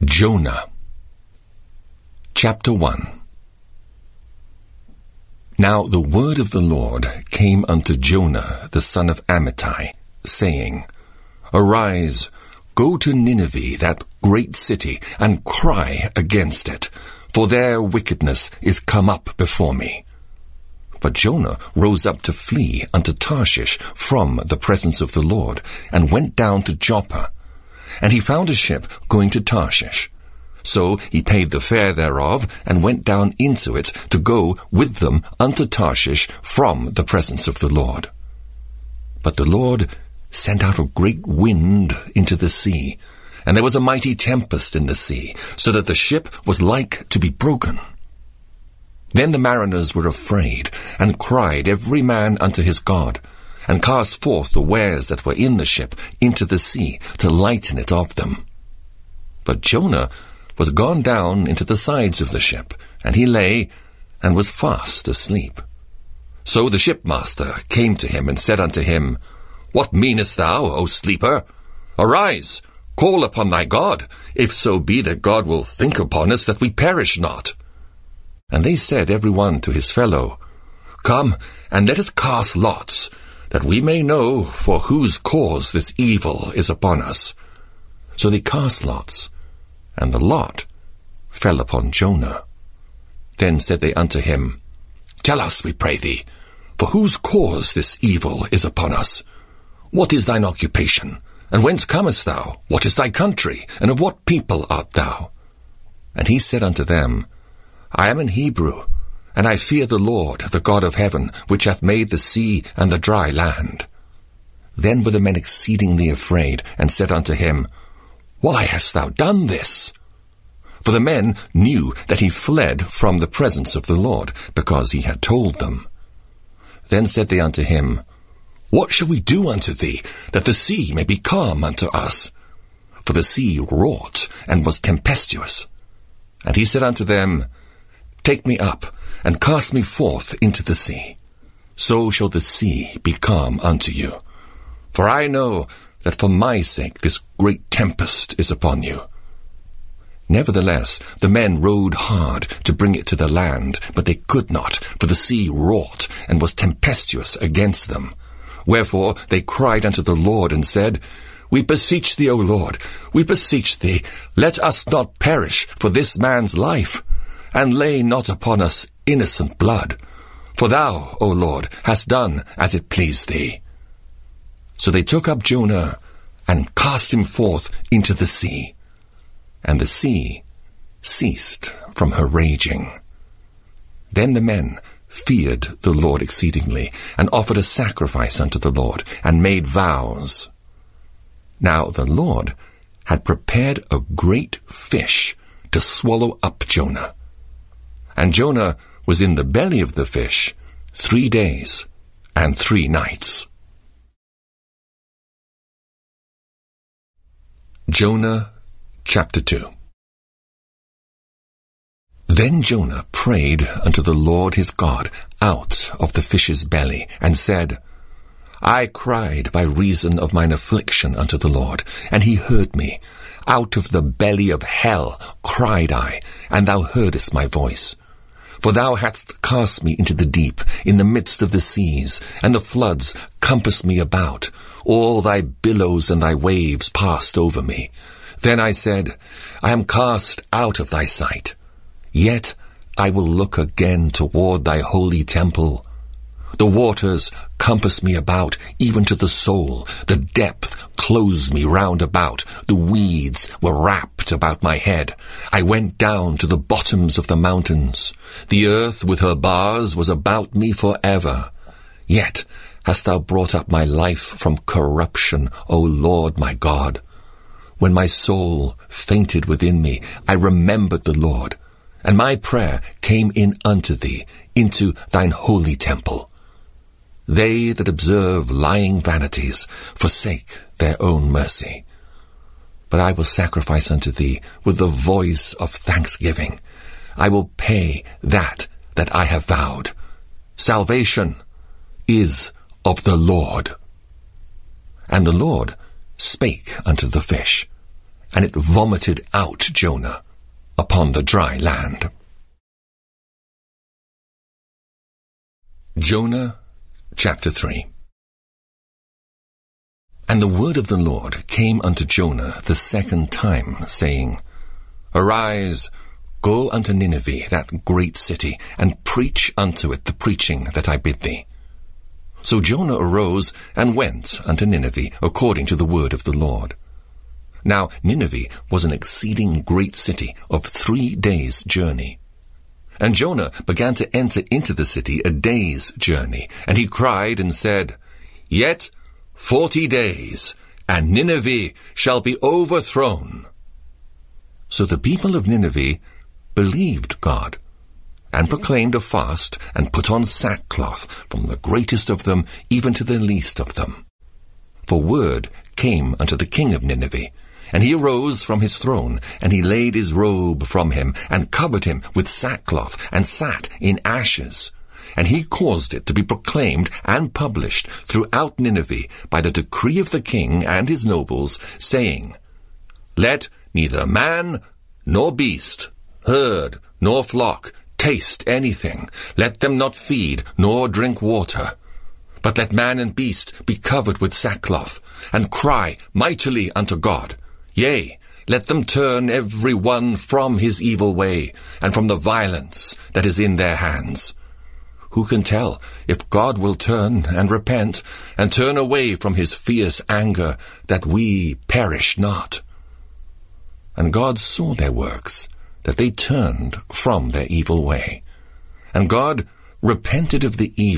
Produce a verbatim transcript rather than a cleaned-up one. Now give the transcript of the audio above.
Jonah. Chapter one. Now the word of the Lord came unto Jonah the son of Amittai, saying, Arise, go to Nineveh, that great city, and cry against it, for their wickedness is come up before me. But Jonah rose up to flee unto Tarshish from the presence of the Lord, and went down to Joppa. And he found a ship going to Tarshish. So he paid the fare thereof, and went down into it to go with them unto Tarshish from the presence of the Lord. But the Lord sent out a great wind into the sea, and there was a mighty tempest in the sea, so that the ship was like to be broken. Then the mariners were afraid, and cried every man unto his God, and cast forth the wares that were in the ship into the sea, to lighten it of them. But Jonah was gone down into the sides of the ship, and he lay, and was fast asleep. So the shipmaster came to him, and said unto him, What meanest thou, O sleeper? Arise, call upon thy God, if so be that God will think upon us, that we perish not. And they said every one to his fellow, Come, and let us cast lots, that we may know for whose cause this evil is upon us. So they cast lots, and the lot fell upon Jonah. Then said they unto him, Tell us, we pray thee, for whose cause this evil is upon us? What is thine occupation? And whence comest thou? What is thy country? And of what people art thou? And he said unto them, I am an Hebrew, and I fear the Lord, the God of heaven, which hath made the sea and the dry land. Then were the men exceedingly afraid, and said unto him, Why hast thou done this? For the men knew that he fled from the presence of the Lord, because he had told them. Then said they unto him, What shall we do unto thee, that the sea may be calm unto us? For the sea wrought, and was tempestuous. And he said unto them, Take me up, and cast me forth into the sea. So shall the sea be calm unto you. For I know that for my sake this great tempest is upon you. Nevertheless, the men rowed hard to bring it to the land, but they could not, for the sea wrought, and was tempestuous against them. Wherefore they cried unto the Lord, and said, We beseech thee, O Lord, we beseech thee, let us not perish for this man's life, and lay not upon us innocent blood. For thou, O Lord, hast done as it pleased thee. So they took up Jonah, and cast him forth into the sea. And the sea ceased from her raging. Then the men feared the Lord exceedingly, and offered a sacrifice unto the Lord, and made vows. Now the Lord had prepared a great fish to swallow up Jonah. And Jonah was in the belly of the fish three days and three nights. Jonah chapter two. Then Jonah prayed unto the Lord his God out of the fish's belly, and said, I cried by reason of mine affliction unto the Lord, and he heard me. Out of the belly of hell cried I, and thou heardest my voice. For thou hadst cast me into the deep, in the midst of the seas, and the floods compassed me about. All thy billows and thy waves passed over me. Then I said, I am cast out of thy sight. Yet I will look again toward thy holy temple. The waters compass me about, even to the soul. The depth closed me round about. The weeds were wrapped about my head. I went down to the bottoms of the mountains. The earth with her bars was about me for ever. Yet hast thou brought up my life from corruption, O Lord my God. When my soul fainted within me, I remembered the Lord, and my prayer came in unto thee, into thine holy temple. They that observe lying vanities forsake their own mercy. But I will sacrifice unto thee with the voice of thanksgiving. I will pay that that I have vowed. Salvation is of the Lord. And the Lord spake unto the fish, and it vomited out Jonah upon the dry land. Jonah chapter three. And the word of the Lord came unto Jonah the second time, saying, Arise, go unto Nineveh, that great city, and preach unto it the preaching that I bid thee. So Jonah arose and went unto Nineveh, according to the word of the Lord. Now Nineveh was an exceeding great city of three days' journey. And Jonah began to enter into the city a day's journey, and he cried and said, Yet forty days, and Nineveh shall be overthrown. So the people of Nineveh believed God, and proclaimed a fast, and put on sackcloth, from the greatest of them even to the least of them. For word came unto the king of Nineveh, and he arose from his throne, and he laid his robe from him, and covered him with sackcloth, and sat in ashes. And he caused it to be proclaimed and published throughout Nineveh by the decree of the king and his nobles, saying, Let neither man nor beast, herd nor flock, taste anything. Let them not feed nor drink water. But let man and beast be covered with sackcloth, and cry mightily unto God. Yea, let them turn every one from his evil way, and from the violence that is in their hands. Who can tell if God will turn and repent, and turn away from his fierce anger, that we perish not? And God saw their works, that they turned from their evil way. And God repented of the evil